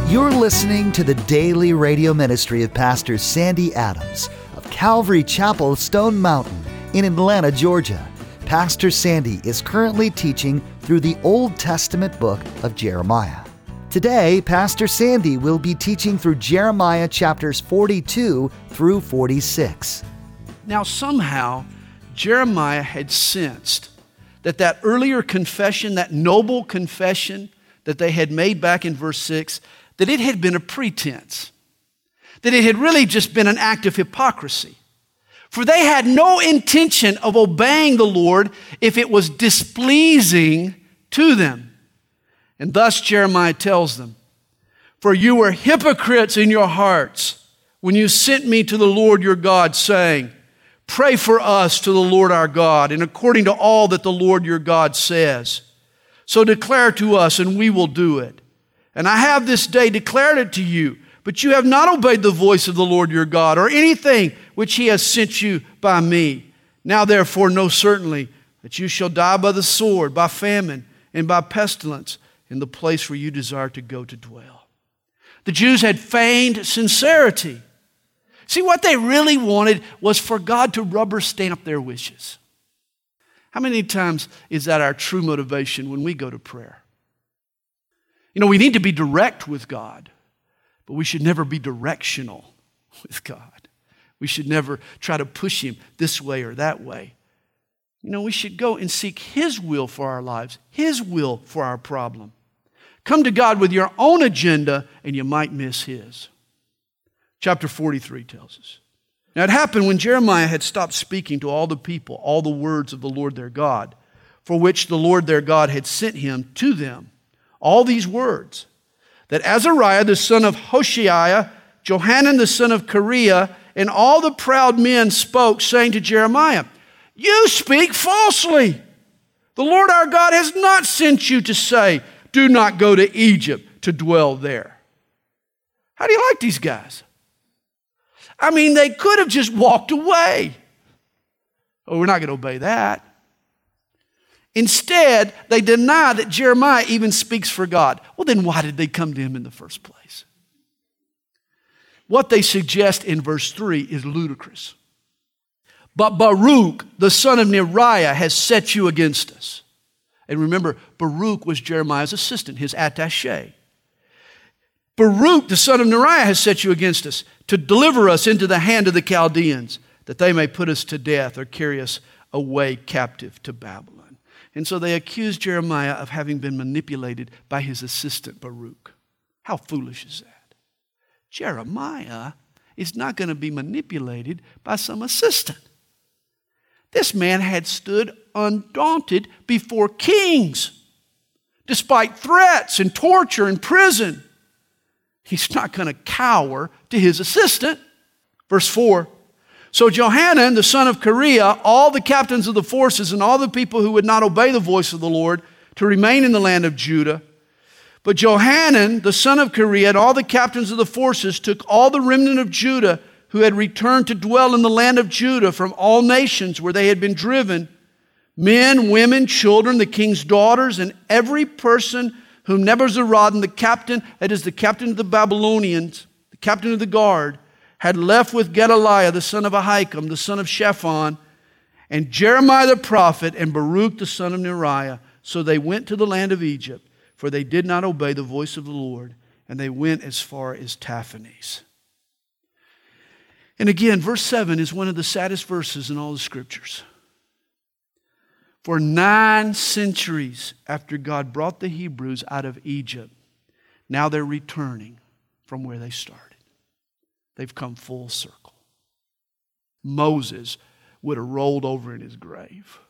You're listening to the daily radio ministry of Pastor Sandy Adams of Calvary Chapel, Stone Mountain in Atlanta, Georgia. Pastor Sandy is currently teaching through the Old Testament book of Jeremiah. Today, Pastor Sandy will be teaching through Jeremiah chapters 42 through 46. Now, somehow, Jeremiah had sensed that earlier confession, that noble confession that they had made back in verse 6, that it had been a pretense, that it had really just been an act of hypocrisy. For they had no intention of obeying the Lord if it was displeasing to them. And thus Jeremiah tells them, "For you were hypocrites in your hearts when you sent me to the Lord your God, saying, 'Pray for us to the Lord our God, and according to all that the Lord your God says. So declare to us, and we will do it. And I have this day declared it to you, but you have not obeyed the voice of the Lord your God, or anything which he has sent you by me. Now therefore know certainly that you shall die by the sword, by famine, and by pestilence in the place where you desire to go to dwell.'" The Jews had feigned sincerity. See, what they really wanted was for God to rubber stamp their wishes. How many times is that our true motivation when we go to prayer? You know, we need to be direct with God, but we should never be directional with God. We should never try to push Him this way or that way. You know, we should go and seek His will for our lives, His will for our problem. Come to God with your own agenda and you might miss His. Chapter 43 tells us. Now it happened when Jeremiah had stopped speaking to all the people, all the words of the Lord their God, for which the Lord their God had sent him to them, all these words, that Azariah the son of Hoshaiah, Johanan the son of Kareah, and all the proud men spoke, saying to Jeremiah, "You speak falsely. The Lord our God has not sent you to say, 'Do not go to Egypt to dwell there.'" How do you like these guys? I mean, they could have just walked away. Oh, we're not going to obey that. Instead, they deny that Jeremiah even speaks for God. Well, then why did they come to him in the first place? What they suggest in verse 3 is ludicrous. "But Baruch, the son of Neriah, has set you against us." And remember, Baruch was Jeremiah's assistant, his attaché. "Baruch, the son of Neriah, has set you against us to deliver us into the hand of the Chaldeans, that they may put us to death or carry us away captive to Babylon." And so they accused Jeremiah of having been manipulated by his assistant Baruch. How foolish is that? Jeremiah is not going to be manipulated by some assistant. This man had stood undaunted before kings, despite threats and torture and prison. He's not going to cower to his assistant. Verse 4, "So Johanan, the son of Kareah, all the captains of the forces, and all the people who would not obey the voice of the Lord to remain in the land of Judah. But Johanan, the son of Kareah, and all the captains of the forces took all the remnant of Judah who had returned to dwell in the land of Judah from all nations where they had been driven, men, women, children, the king's daughters, and every person whom Nebuzaradan, the captain, that is the captain of the Babylonians, the captain of the guard, had left with Gedaliah, the son of Ahikam, the son of Shaphan, and Jeremiah the prophet, and Baruch, the son of Neriah. So they went to the land of Egypt, for they did not obey the voice of the Lord, and they went as far as Taphanes." And again, verse 7 is one of the saddest verses in all the scriptures. For 9 centuries after God brought the Hebrews out of Egypt, now they're returning from where they started. They've come full circle. Moses would have rolled over in his grave.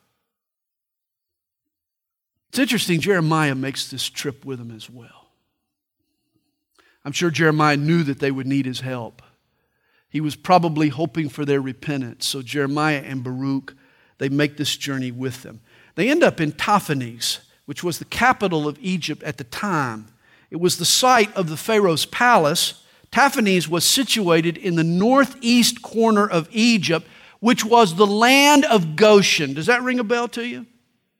It's interesting, Jeremiah makes this trip with them as well. I'm sure Jeremiah knew that they would need his help. He was probably hoping for their repentance. So Jeremiah and Baruch, they make this journey with them. They end up in Taphanes, which was the capital of Egypt at the time. It was the site of the Pharaoh's palace. Taphanes was situated in the northeast corner of Egypt, which was the land of Goshen. Does that ring a bell to you?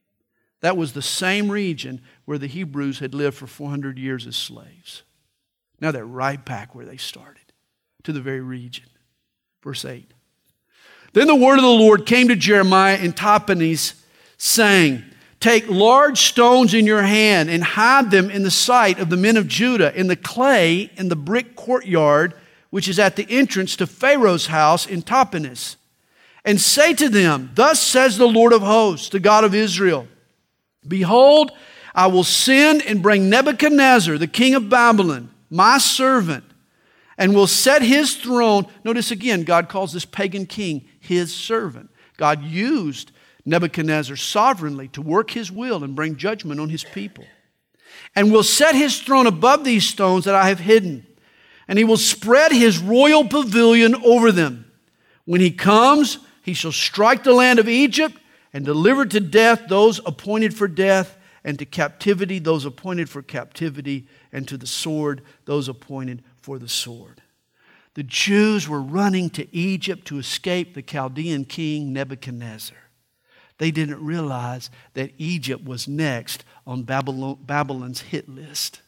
That was the same region where the Hebrews had lived for 400 years as slaves. Now they're right back where they started, to the very region. Verse 8. Then the word of the Lord came to Jeremiah in Tahpanhes, saying, take large stones in your hand and hide them in the sight of the men of Judah in the clay in the brick courtyard, which is at the entrance to Pharaoh's house in Tahpanhes. And say to them, thus says the Lord of hosts, the God of Israel, behold, I will send and bring Nebuchadnezzar, the king of Babylon, my servant, and will set his throne. Notice again, God calls this pagan king his servant. God used Nebuchadnezzar sovereignly to work his will and bring judgment on his people. And will set his throne above these stones that I have hidden. And he will spread his royal pavilion over them. When he comes, he shall strike the land of Egypt and deliver to death those appointed for death, and to captivity those appointed for captivity, and to the sword those appointed for the sword. The Jews were running to Egypt to escape the Chaldean king Nebuchadnezzar. They didn't realize that Egypt was next on Babylon's hit list.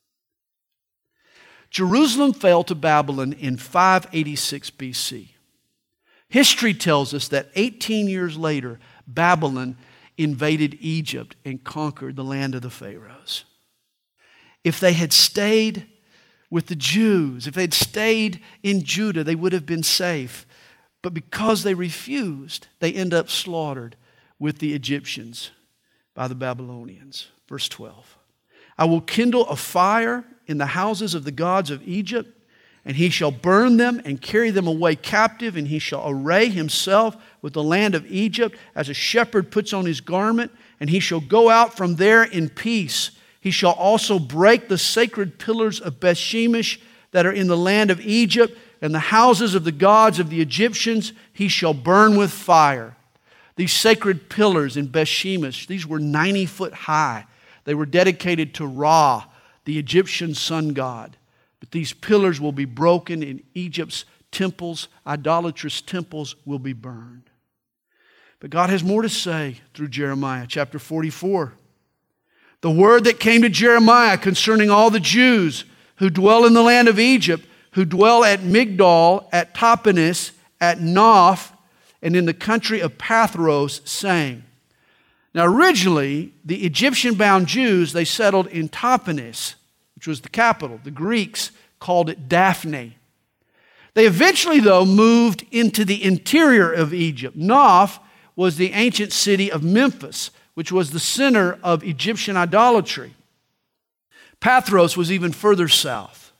Jerusalem fell to Babylon in 586 BC. History tells us that 18 years later, Babylon invaded Egypt and conquered the land of the Pharaohs. If they had stayed with the Jews, if they'd stayed in Judah, they would have been safe. But because they refused, they end up slaughtered with the Egyptians by the Babylonians. Verse 12. I will kindle a fire in the houses of the gods of Egypt, and he shall burn them and carry them away captive, and he shall array himself with the land of Egypt as a shepherd puts on his garment, and he shall go out from there in peace. He shall also break the sacred pillars of Beth-Shemesh that are in the land of Egypt, and the houses of the gods of the Egyptians he shall burn with fire. These sacred pillars in Beth-Shemesh, these were 90 foot high. They were dedicated to Ra, the Egyptian sun god. But these pillars will be broken, and Egypt's temples, idolatrous temples, will be burned. But God has more to say through Jeremiah chapter 44. The word that came to Jeremiah concerning all the Jews who dwell in the land of Egypt, who dwell at Migdol, at Tahpanhes, at Noph, and in the country of Pathros, saying. Now originally, the Egyptian-bound Jews, they settled in Tahpanhes, which was the capital. The Greeks called it Daphne. They eventually, though, moved into the interior of Egypt. Noph was the ancient city of Memphis, which was the center of Egyptian idolatry. Pathros was even further south.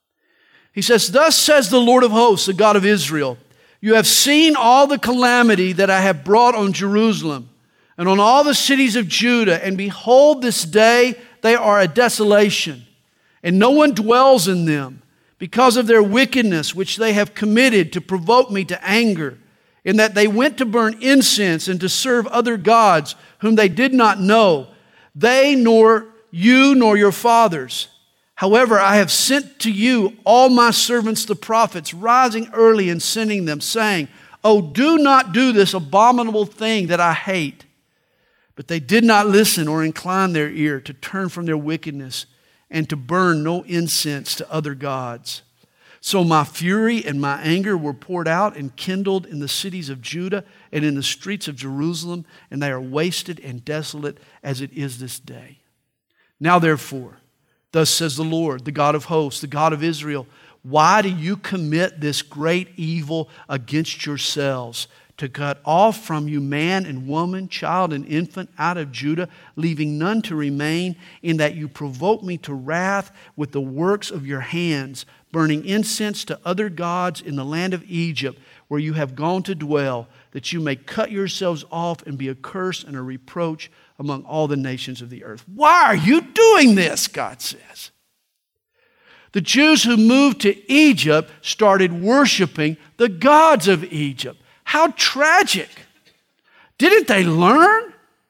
He says, thus says the Lord of hosts, the God of Israel, you have seen all the calamity that I have brought on Jerusalem and on all the cities of Judah, and behold, this day they are a desolation, and no one dwells in them, because of their wickedness which they have committed to provoke me to anger, in that they went to burn incense and to serve other gods whom they did not know, they nor you nor your fathers. However, I have sent to you all my servants the prophets, rising early and sending them, saying, oh, do not do this abominable thing that I hate. But they did not listen or incline their ear to turn from their wickedness and to burn no incense to other gods. So my fury and my anger were poured out and kindled in the cities of Judah and in the streets of Jerusalem, and they are wasted and desolate as it is this day. Now therefore, thus says the Lord, the God of hosts, the God of Israel, why do you commit this great evil against yourselves, to cut off from you man and woman, child and infant out of Judah, leaving none to remain, in that you provoke me to wrath with the works of your hands, burning incense to other gods in the land of Egypt, where you have gone to dwell, that you may cut yourselves off and be a curse and a reproach among all the nations of the earth. Why are you doing this, God says? The Jews who moved to Egypt started worshiping the gods of Egypt. How tragic. Didn't they learn?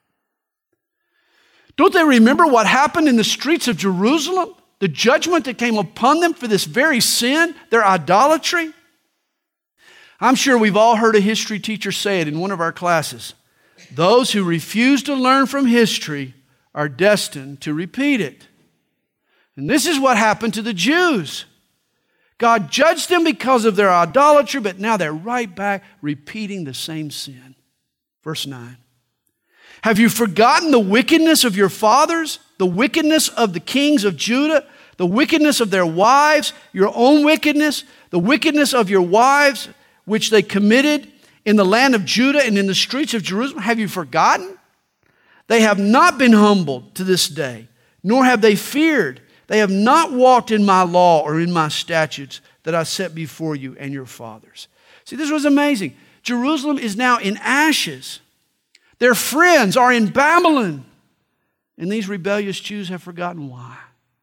Don't they remember what happened in the streets of Jerusalem? The judgment that came upon them for this very sin, their idolatry? I'm sure we've all heard a history teacher say it in one of our classes. Those who refuse to learn from history are destined to repeat it. And this is what happened to the Jews. God judged them because of their idolatry, but now they're right back repeating the same sin. Verse 9. Have you forgotten the wickedness of your fathers, the wickedness of the kings of Judah, the wickedness of their wives, your own wickedness, the wickedness of your wives, which they committed in the land of Judah and in the streets of Jerusalem? Have you forgotten? They have not been humbled to this day, nor have they feared. They have not walked in my law or in my statutes that I set before you and your fathers. See, this was amazing. Jerusalem is now in ashes. Their friends are in Babylon. And these rebellious Jews have forgotten why.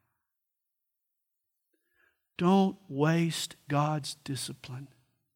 Don't waste God's discipline.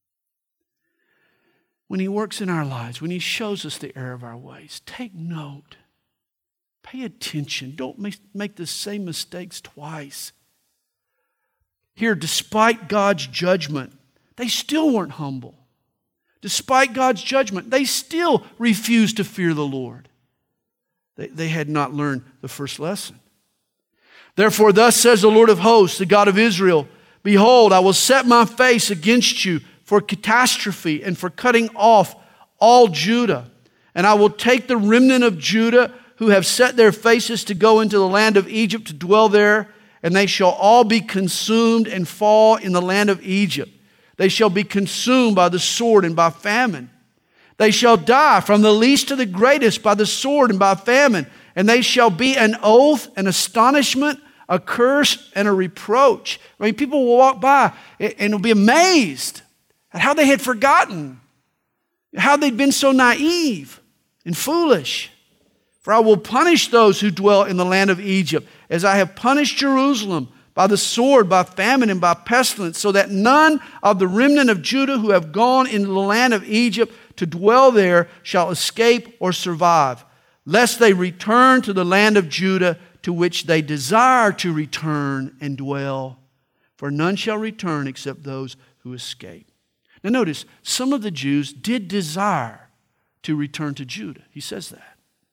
When He works in our lives, when He shows us the error of our ways, take note. Pay attention. Don't make the same mistakes twice. Here, despite God's judgment, they still weren't humble. Despite God's judgment, they still refused to fear the Lord. They had not learned the first lesson. Therefore, thus says the Lord of hosts, the God of Israel, behold, I will set my face against you for catastrophe and for cutting off all Judah. And I will take the remnant of Judah who have set their faces to go into the land of Egypt to dwell there, and they shall all be consumed and fall in the land of Egypt. They shall be consumed by the sword and by famine. They shall die from the least to the greatest by the sword and by famine, and they shall be an oath, an astonishment, a curse, and a reproach. I mean, people will walk by and will be amazed at how they had forgotten, how they'd been so naive and foolish. For I will punish those who dwell in the land of Egypt, as I have punished Jerusalem by the sword, by famine, and by pestilence, so that none of the remnant of Judah who have gone into the land of Egypt to dwell there shall escape or survive, lest they return to the land of Judah to which they desire to return and dwell. For none shall return except those who escape. Now notice, some of the Jews did desire to return to Judah. He says that.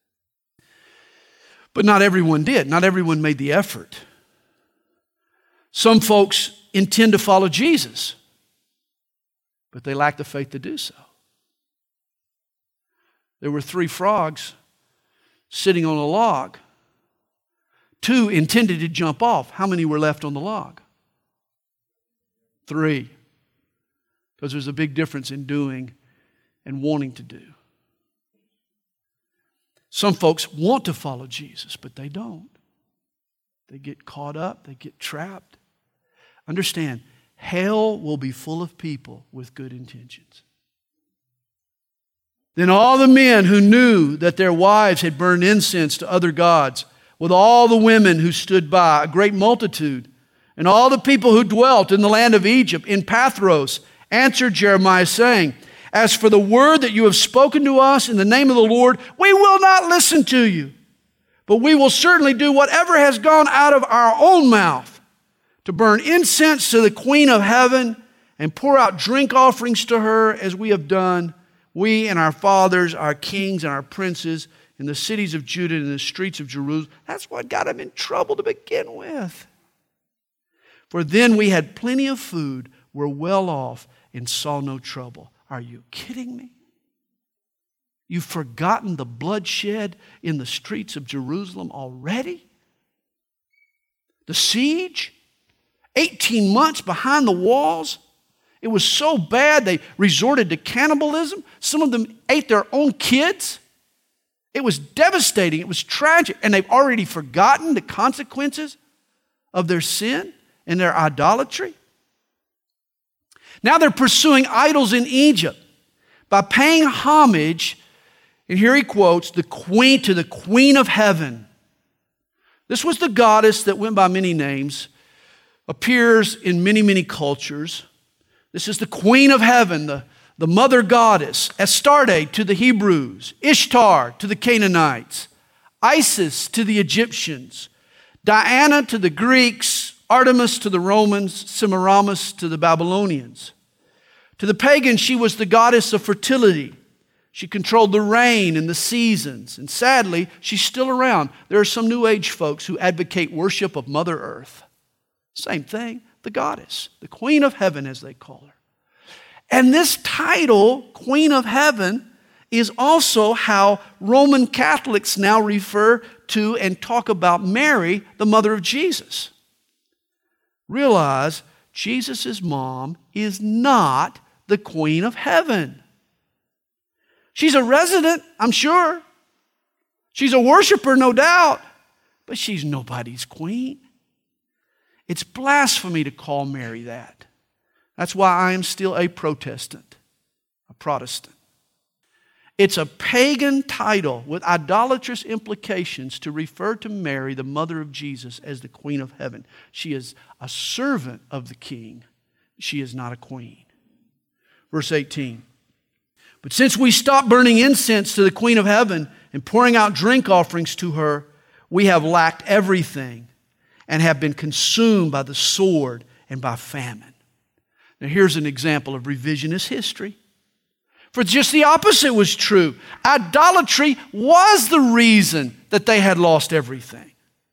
But not everyone did. Not everyone made the effort. Some folks intend to follow Jesus, but they lack the faith to do so. There were 3 frogs sitting on a log. 2 intended to jump off. How many were left on the log? 3. Because there's a big difference in doing and wanting to do. Some folks want to follow Jesus, but they don't. They get caught up, they get trapped. Understand, hell will be full of people with good intentions. Then all the men who knew that their wives had burned incense to other gods, with all the women who stood by, a great multitude, and all the people who dwelt in the land of Egypt, in Pathros, answered Jeremiah, saying, as for the word that you have spoken to us in the name of the Lord, we will not listen to you. But we will certainly do whatever has gone out of our own mouth to burn incense to the Queen of Heaven and pour out drink offerings to her as we have done, we and our fathers, our kings and our princes in the cities of Judah and in the streets of Jerusalem. That's what got them in trouble to begin with. For then we had plenty of food, were well off, and saw no trouble. Are you kidding me? You've forgotten the bloodshed in the streets of Jerusalem already? The siege? 18 months behind the walls? It was so bad they resorted to cannibalism. Some of them ate their own kids. It was devastating. It was tragic. And they've already forgotten the consequences of their sin and their idolatry. Now they're pursuing idols in Egypt by paying homage, and here he quotes, to the Queen of Heaven. This was the goddess that went by many names, appears in many, many cultures. This is the Queen of Heaven, the mother goddess, Astarte to the Hebrews, Ishtar to the Canaanites, Isis to the Egyptians, Diana to the Greeks, Artemis to the Romans, Semiramis to the Babylonians. To the pagans, she was the goddess of fertility. She controlled the rain and the seasons. And sadly, she's still around. There are some New Age folks who advocate worship of Mother Earth. Same thing, the goddess, the Queen of Heaven as they call her. And this title, Queen of Heaven, is also how Roman Catholics now refer to and talk about Mary, the mother of Jesus. Realize Jesus' mom is not the Queen of Heaven. She's a resident, I'm sure. She's a worshiper, no doubt. But she's nobody's queen. It's blasphemy to call Mary that. That's why I am still a Protestant, a Protestant. It's a pagan title with idolatrous implications to refer to Mary, the mother of Jesus, as the Queen of Heaven. She is a servant of the King. She is not a queen. Verse 18. But since we stopped burning incense to the Queen of Heaven and pouring out drink offerings to her, we have lacked everything and have been consumed by the sword and by famine. Now here's an example of revisionist history. For just the opposite was true. Idolatry was the reason that they had lost everything.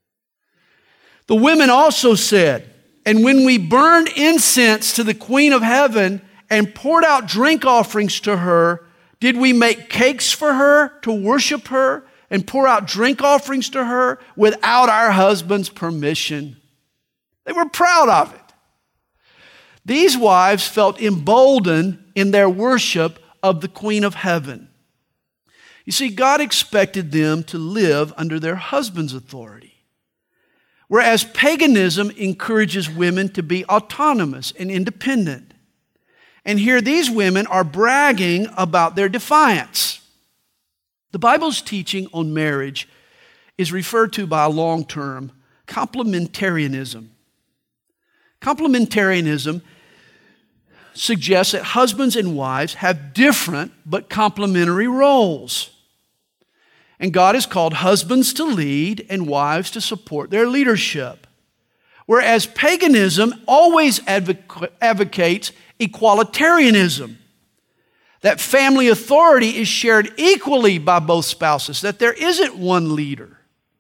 The women also said, and when we burned incense to the Queen of Heaven and poured out drink offerings to her, did we make cakes for her to worship her and pour out drink offerings to her without our husband's permission? They were proud of it. These wives felt emboldened in their worship of the Queen of Heaven. You see, God expected them to live under their husband's authority, whereas paganism encourages women to be autonomous and independent. And here these women are bragging about their defiance. The Bible's teaching on marriage is referred to by a long term, complementarianism. Complementarianism suggests that husbands and wives have different but complementary roles. And God has called husbands to lead and wives to support their leadership. Whereas paganism always advocates equalitarianism, that family authority is shared equally by both spouses, that there isn't one leader.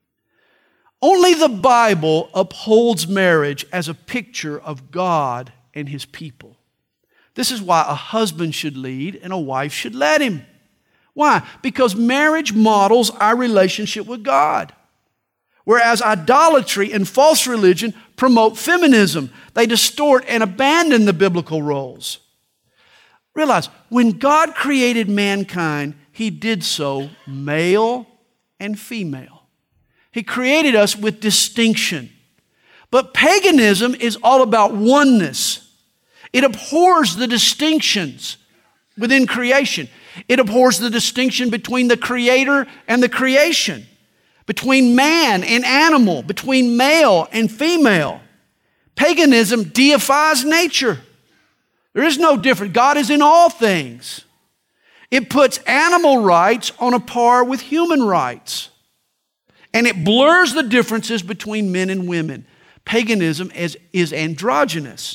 Only the Bible upholds marriage as a picture of God and His people. This is why a husband should lead and a wife should let him. Why? Because marriage models our relationship with God. Whereas idolatry and false religion promote feminism. They distort and abandon the biblical roles. Realize, when God created mankind, He did so male and female. He created us with distinction. But paganism is all about oneness. It abhors the distinctions within creation. It abhors the distinction between the Creator and the creation, between man and animal, between male and female. Paganism deifies nature. There is no difference. God is in all things. It puts animal rights on a par with human rights. And it blurs the differences between men and women. Paganism is androgynous.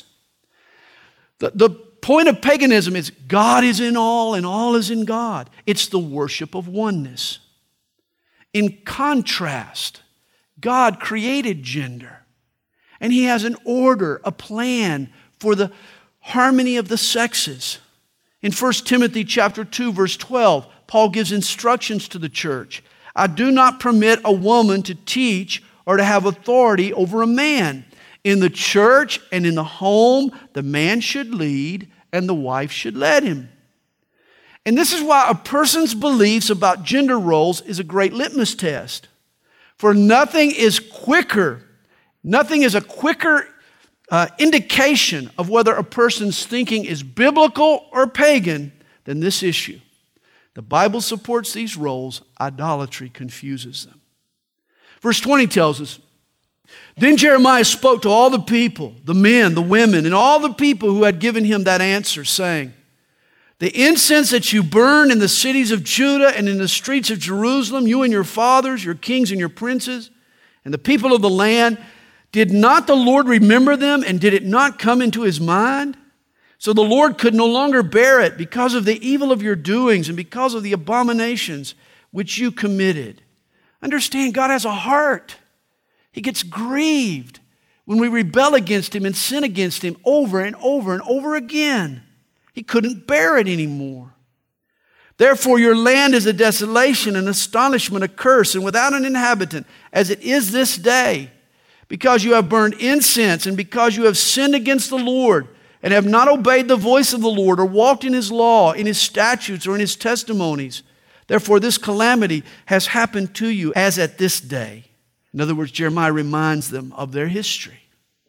The point of paganism is God is in all and all is in God. It's the worship of oneness. In contrast, God created gender. And He has an order, a plan for the harmony of the sexes. In 1 Timothy chapter 2, verse 12, Paul gives instructions to the church. I do not permit a woman to teach or to have authority over a man. In the church and in the home, the man should lead and the wife should let him. And this is why a person's beliefs about gender roles is a great litmus test. For nothing is a quicker indication of whether a person's thinking is biblical or pagan than this issue. The Bible supports these roles. Idolatry confuses them. Verse 20 tells us, then Jeremiah spoke to all the people, the men, the women, and all the people who had given him that answer, saying, the incense that you burn in the cities of Judah and in the streets of Jerusalem, you and your fathers, your kings and your princes, and the people of the land, did not the Lord remember them, and did it not come into His mind? So the Lord could no longer bear it because of the evil of your doings and because of the abominations which you committed. Understand, God has a heart. He gets grieved when we rebel against Him and sin against Him over and over and over again. He couldn't bear it anymore. Therefore, your land is a desolation, an astonishment, a curse, and without an inhabitant, as it is this day, because you have burned incense and because you have sinned against the Lord and have not obeyed the voice of the Lord or walked in His law, in His statutes, or in His testimonies. Therefore, this calamity has happened to you as at this day. In other words, Jeremiah reminds them of their history.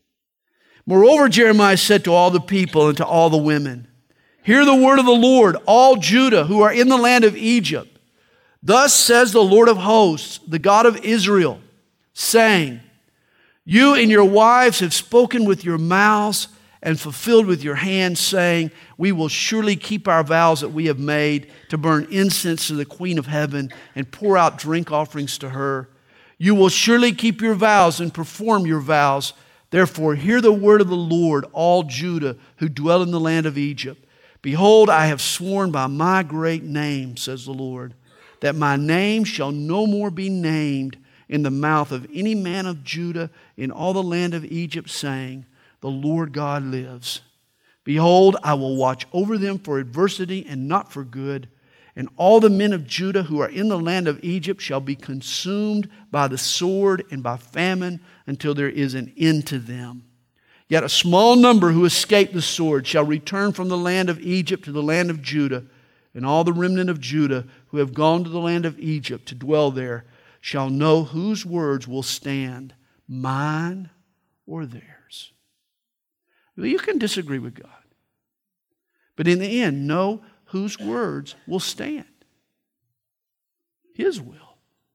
Moreover, Jeremiah said to all the people and to all the women, hear the word of the Lord, all Judah who are in the land of Egypt. Thus says the Lord of hosts, the God of Israel, saying, you and your wives have spoken with your mouths and fulfilled with your hands, saying, we will surely keep our vows that we have made to burn incense to the Queen of Heaven and pour out drink offerings to her. You will surely keep your vows and perform your vows. Therefore, hear the word of the Lord, all Judah who dwell in the land of Egypt. Behold, I have sworn by my great name, says the Lord, that my name shall no more be named in the mouth of any man of Judah in all the land of Egypt, saying, the Lord God lives. Behold, I will watch over them for adversity and not for good. And all the men of Judah who are in the land of Egypt shall be consumed by the sword and by famine until there is an end to them. Yet a small number who escape the sword shall return from the land of Egypt to the land of Judah. And all the remnant of Judah who have gone to the land of Egypt to dwell there shall know whose words will stand, mine or theirs. Well, you can disagree with God, but in the end, know whose words will stand. His will.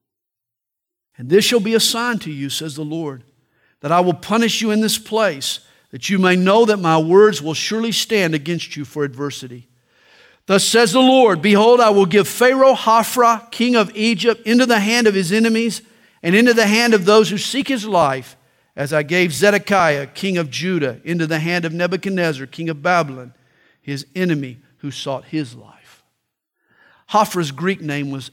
And this shall be a sign to you, says the Lord, that I will punish you in this place, that you may know that my words will surely stand against you for adversity. Thus says the Lord, behold, I will give Pharaoh Hophra, king of Egypt, into the hand of his enemies and into the hand of those who seek his life, as I gave Zedekiah, king of Judah, into the hand of Nebuchadnezzar, king of Babylon, his enemy who sought his life. Hophra's Greek name was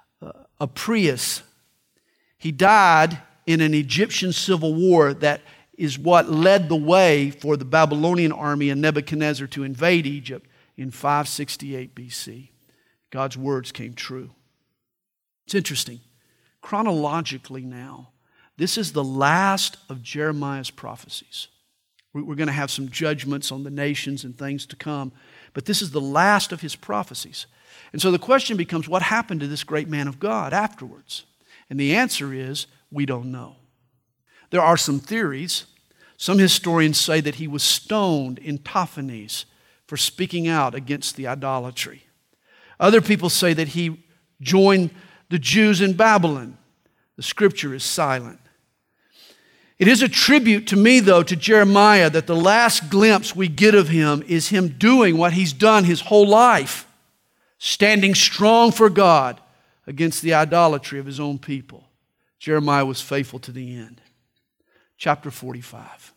Apries. He died in an Egyptian civil war that is what led the way for the Babylonian army and Nebuchadnezzar to invade Egypt in 568 BC. God's words came true. It's interesting. Chronologically now, this is the last of Jeremiah's prophecies. We're going to have some judgments on the nations and things to come, but this is the last of his prophecies. And so the question becomes, what happened to this great man of God afterwards? And the answer is, we don't know. There are some theories. Some historians say that he was stoned in Tahpanhes for speaking out against the idolatry. Other people say that he joined the Jews in Babylon. The scripture is silent. It is a tribute to me, though, to Jeremiah, that the last glimpse we get of him is him doing what he's done his whole life, standing strong for God against the idolatry of his own people. Jeremiah was faithful to the end. Chapter 45.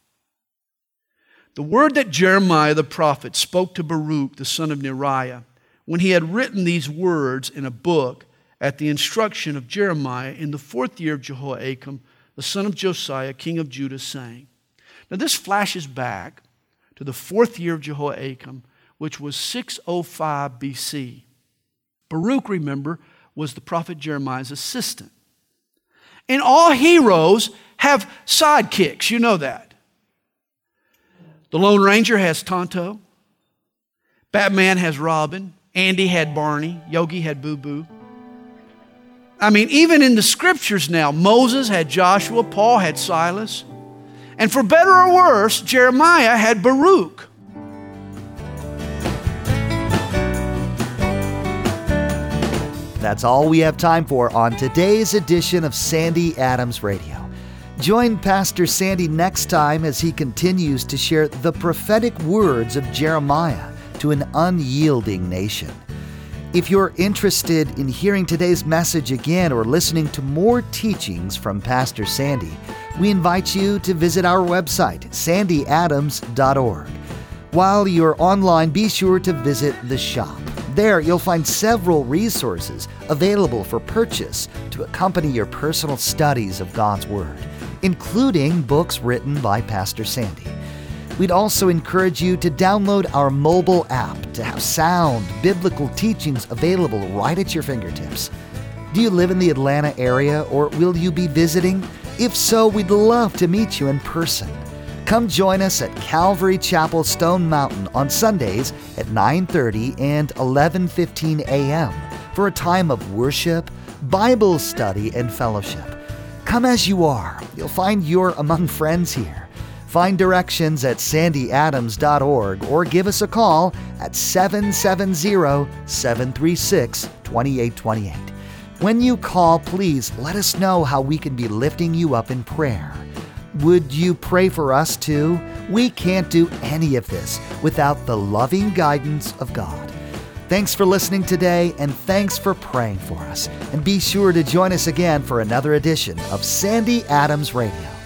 The word that Jeremiah the prophet spoke to Baruch, the son of Neriah, when he had written these words in a book at the instruction of Jeremiah in the 4th year of Jehoiakim, the son of Josiah, king of Judah, saying. Now this flashes back to the 4th year of Jehoiakim, which was 605 BC. Baruch, remember, was the prophet Jeremiah's assistant. And all heroes have sidekicks, you know that. The Lone Ranger has Tonto. Batman has Robin. Andy had Barney. Yogi had Boo Boo. I mean, even in the scriptures now, Moses had Joshua, Paul had Silas. And for better or worse, Jeremiah had Baruch. That's all we have time for on today's edition of Sandy Adams Radio. Join Pastor Sandy next time as he continues to share the prophetic words of Jeremiah to an unyielding nation. If you're interested in hearing today's message again or listening to more teachings from Pastor Sandy, we invite you to visit our website, sandyadams.org. While you're online, be sure to visit the shop. There, you'll find several resources available for purchase to accompany your personal studies of God's Word, including books written by Pastor Sandy. We'd also encourage you to download our mobile app to have sound, biblical teachings available right at your fingertips. Do you live in the Atlanta area, or will you be visiting? If so, we'd love to meet you in person. Come join us at Calvary Chapel Stone Mountain on Sundays at 9:30 and 11:15 a.m. for a time of worship, Bible study, and fellowship. Come as you are. You'll find you're among friends here. Find directions at sandyadams.org or give us a call at 770-736-2828. When you call, please let us know how we can be lifting you up in prayer. Would you pray for us too? We can't do any of this without the loving guidance of God. Thanks for listening today, and thanks for praying for us. And be sure to join us again for another edition of Sandy Adams Radio.